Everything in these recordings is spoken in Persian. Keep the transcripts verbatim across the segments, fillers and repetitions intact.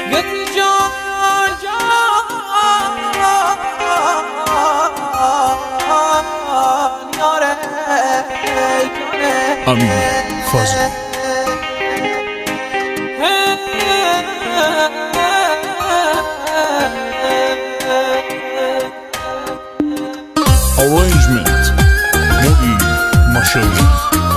امین فضل Arrangement معین مشایخ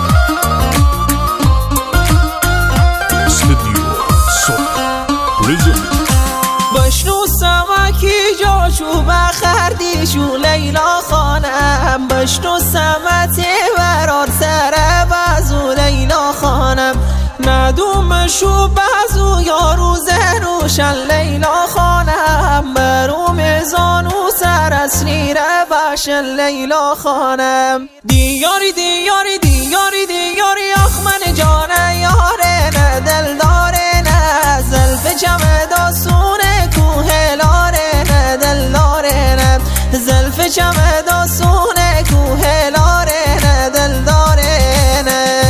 استودیو صبح پریزنت بشنو سمکی جاشو بخردیشو لیلا خانم بشنو سمتی برار سر بازو لیلا خانم ندومشو بازو یا روز روشن لیلا خانم برو میزانو سر اسری باشن لیلا خانم دیاری دیاری دیاری دیاری آخمن جانه یاره نه دلداره نه زلف جمع داستونه کوه لاره نه دلداره نه زلف جمع داستونه کوه لاره نه دلداره نه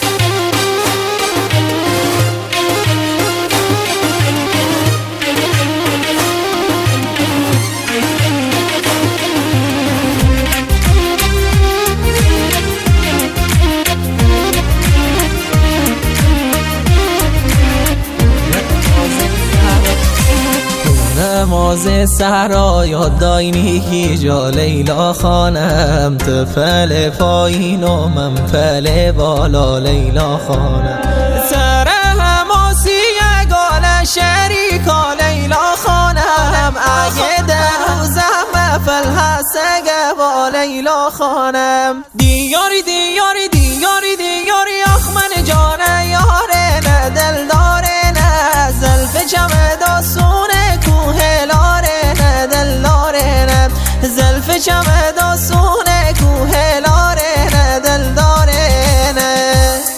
نماز سحرا یاد داینی کی جا لیلا خانم تفل پایین و منفل بالا لیلا خانم سر هماسی گال شریکا لیلا خانم اگه دروزم مفل هستگه با لیلا خانم دیاری دیاری دیاری دیاری آخمن جانه یاره نه دلداره نه زلف جمع داستونه کوه لاره نه دلداره نه زلف جمع داستونه کوه لاره نه دلداره نه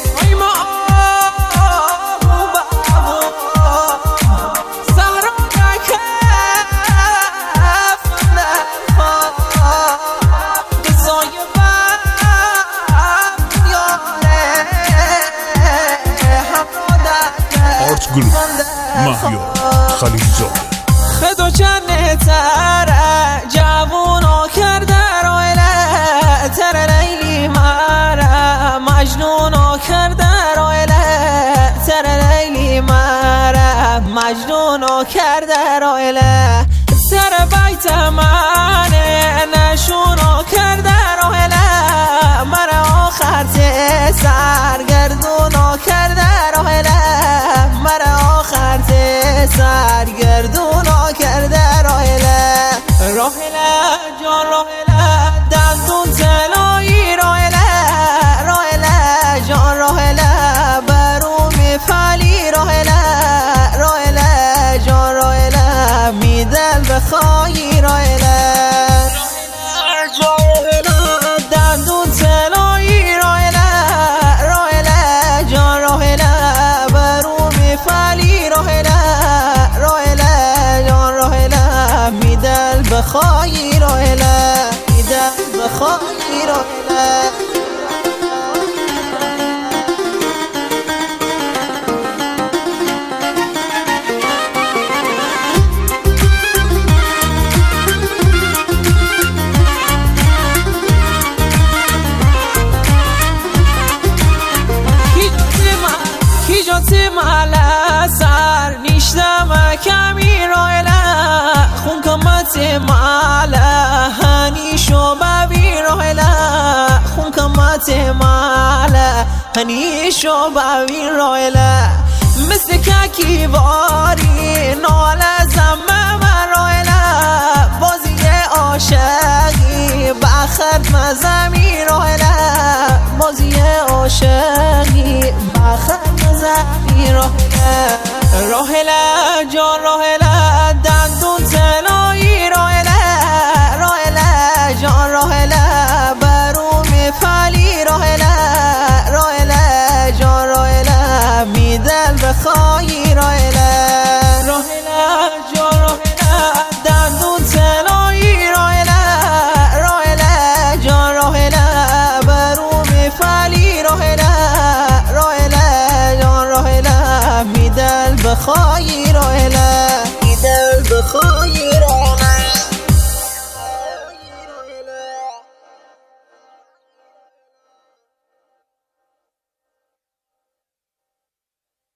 آرت گروپ مهیار خلیلزاده خدا چنه تره جوونا کرده رایله تر لیلی مره مجنونا کرده رایله تر لیلی مره مجنونا کرده رایله سر بیت منه نشونا کرده رایله مرا آخر ته سرگردونا کرده رایله مرا آخر ته سرگردونا کرده رایله رایله جان رایله دندون تلایی رایله رایله جان رایله برو میفلی رایله رایله جان رایله میدل بخوایی رایله دندون تلایی رایله رایله جان رایله برو میفلی رایله رایله جان رایله میدل بخوایی رایله میدل بخوایی رایله سر نیشتم کمی رایله خون کمت ماله هنیشو ببی رایله خون کمت ماله هنیشو ببی رایله مثل ککی باری ناله زمه من رایله بازی عاشقی بخرد مزمی رایله بازی عاشقی بخرد مزمی رایله رایله جان رایله دندون تلایی رایله رایله جان رایله برو میفلی رایله رایله جان رایله میدل بخوایی رایله رایله جان رایله دندون تلایی رایله رایله جان رایله برو میفلی رایله رایله جان رایله میدل خاير إله